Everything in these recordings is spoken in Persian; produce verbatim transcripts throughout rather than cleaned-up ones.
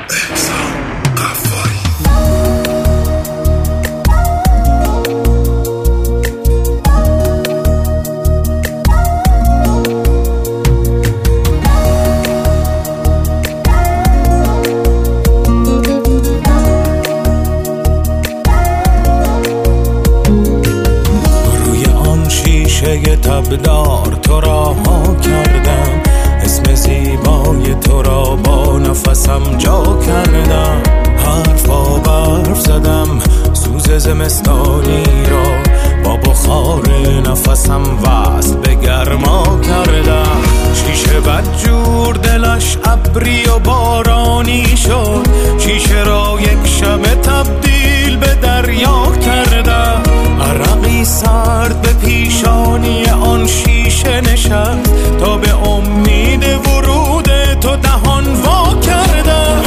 تبدار تو را ها کردم، اسم زیبای تو را با نفسم جا کردم. حرفا برف زدم سوز زمستانی را، با بخار نفسم وصل به گرما کردم. شیشه بدجور دلش ابری و بارانی شد، شیشه را یک شب تبدیل به دریا کردم. عرقی سرد به پیشانی آن شیشه نشست، تا به امید ورود تو دهان وا کردم.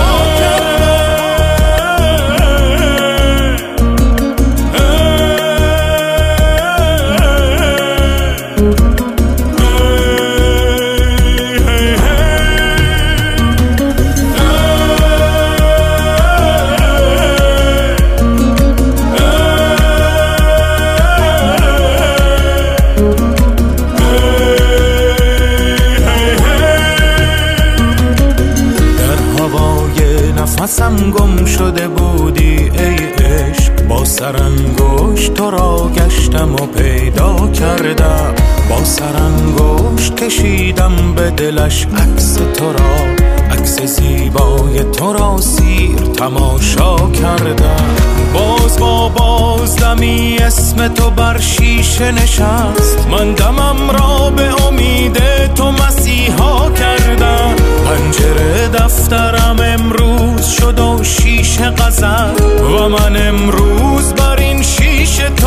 نفسم گم شده بودی ای عشق، با سرانگشت تو را گشتم و پیدا کردم. با سرانگشت کشیدم به دلش عکس تو را، عکس زیبای تو را سیر تماشا کردم. باز با بازدمی اسم تو بر شیشه نشست، من دمم را به امید تو مسیحا کردم. پنجره دفترم امروز شد و شیشه غزل، و من امروز بر این شیشه